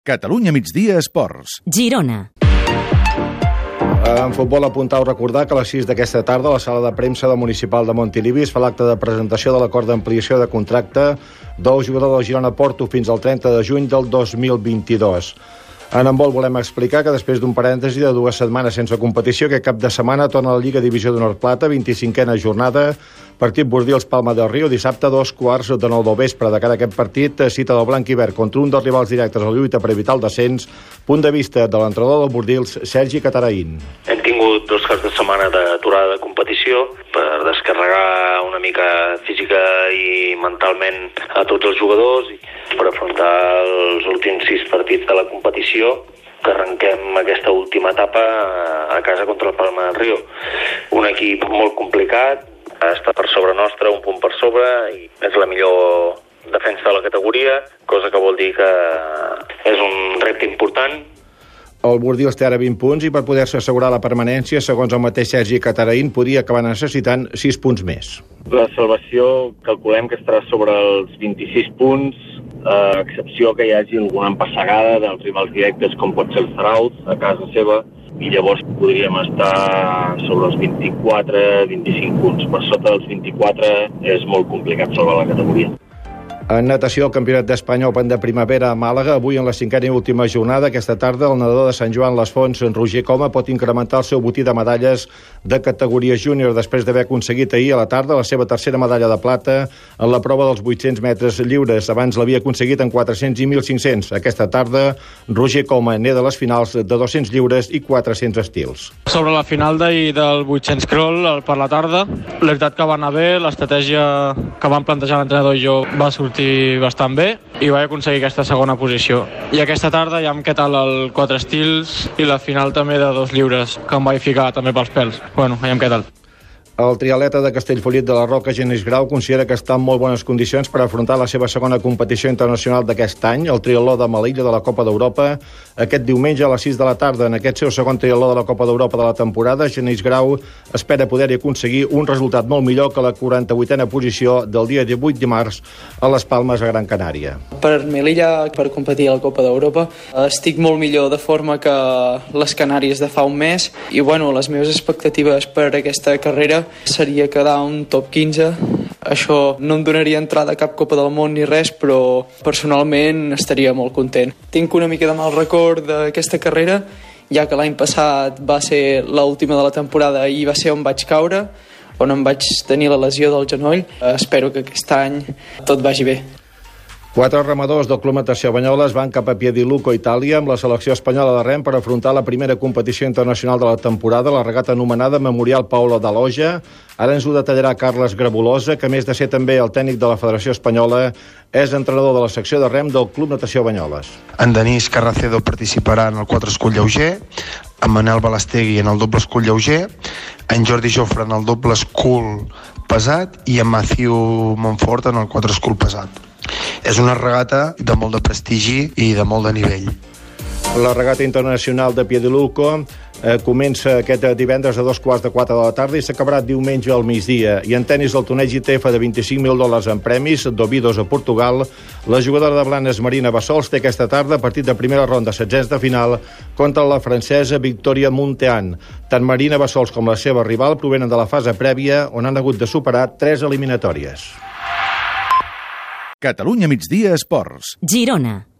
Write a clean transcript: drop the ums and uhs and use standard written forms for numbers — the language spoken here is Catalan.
Catalunya migdia esports. Girona. En futbol, apuntar o recordar que a les 6 d'aquesta tarda a la sala de premsa del Municipal de Montilivi es fa l'acte de presentació de l'acord d'ampliació de contracte del jugador del Girona Porto fins al 30 de juny del 2022. En handbol volem explicar que després d'un parèntesi de 2 setmanes sense competició, aquest cap de setmana torna a la Lliga Divisió d'Honor Plata, 25a jornada, partit Bordils Palma del Río, dissabte 2:15 del vespre. De cara a aquest partit, cita del blanc i verd contra un dels rivals directes a la lluita per evitar el descens. Punt de vista de l'entrenador del Bordils, Sergi Cataraín. Hem tingut 2 caps de setmana d'aturada de competició per descarregar una mica física i mentalment a tots els jugadors i per afrontar els últims 6 partits de la competició, que arrenquem aquesta última etapa a casa contra el Palma del Río. Un equip molt complicat, està per sobre nostre, un punt per sobre, i és la millor defensa de la categoria, cosa que vol dir que és un repte important. El Bordils té ara 20 punts i per poder-se assegurar la permanència, segons el mateix Sergi Cataraín, podria acabar necessitant 6 punts més. La salvació calculem que estarà sobre els 26 punts, a excepció que hi hagi alguna empassegada dels rivals directes com pot ser el Zarauz a casa seva, i llavors podríem estar sobre els 24-25 punts. Per sota dels 24 és molt complicat salvar la categoria. En natació, el Campionat d'Espanya Open de primavera a Màlaga, avui en la 5a i última jornada. Aquesta tarda, el nedador de Sant Joan les Fonts, Roger Coma, pot incrementar el seu botí de medalles de categoria júnior després d'haver aconseguit ahir a la tarda la seva tercera medalla de plata en la prova dels 800 metres lliures. Abans l'havia aconseguit en 400 i 1.500. Aquesta tarda, Roger Coma neda les finals de 200 lliures i 400 estils. Sobre la final d'ahir del 800 crawl per la tarda, la veritat que va anar bé, l'estratègia que van plantejar l'entrenador i jo va sortir bastant bé i vaig aconseguir aquesta segona posició. I aquesta tarda ja em queda el 4 estils i la final també de 2 lliures, que em vaig ficar també pels pèls. Bueno, ja em queda. El triatleta de Castellfollit de la Roca, Genís Grau, considera que està en molt bones condicions per afrontar la seva segona competició internacional d'aquest any, el triatló de Melilla de la Copa d'Europa, aquest diumenge a les 6 de la tarda. En aquest seu segon triatló de la Copa d'Europa de la temporada, Genís Grau espera poder-hi aconseguir un resultat molt millor que la 48a posició del dia 18 de març a les Palmes a Gran Canària. Per Melilla, per competir a la Copa d'Europa, estic molt millor de forma que les Canàries de fa un mes i bueno, les meves expectatives per aquesta carrera seria quedar un top 15. Això no em donaria entrada a cap Copa del Món ni res, però personalment estaria molt content. Tinc una mica de mal record d'aquesta carrera, ja que l'any passat va ser l'última de la temporada i va ser on vaig caure, on em vaig tenir la lesió del genoll. Espero que aquest any tot vagi bé. 4 remadors del Club Natació Banyoles van cap a Piediluco, Itàlia, amb la selecció espanyola de rem per afrontar la primera competició internacional de la temporada, la regata anomenada Memorial Paolo Daloja. Ara ens ho detallarà Carles Grabulosa, que a més de ser també el tècnic de la Federació Espanyola, és entrenador de la secció de rem del Club Natació Banyoles. En Denis Carracedo participarà en el 4 escull lleuger, en Manel Balastegui en el doble escull lleuger, en Jordi Jofre en el doble escull pesat i en Matthew Montfort en el 4 escull pesat. És una regata de molt de prestigi i de molt de nivell. La regata internacional de Piediluco comença aquest divendres a 3:15 de la tarda i s'acabarà diumenge al migdia. I en tenis, el torneig ITF de $25.000 en premis, d'Obidos a Portugal, la jugadora de Blanes Marina Bassols té aquesta tarda partit de primera ronda, 16 de final, contra la francesa Victoria Montean. Tant Marina Bassols com la seva rival provenen de la fase prèvia, on han hagut de superar 3 eliminatòries. Catalunya migdia esports. Girona.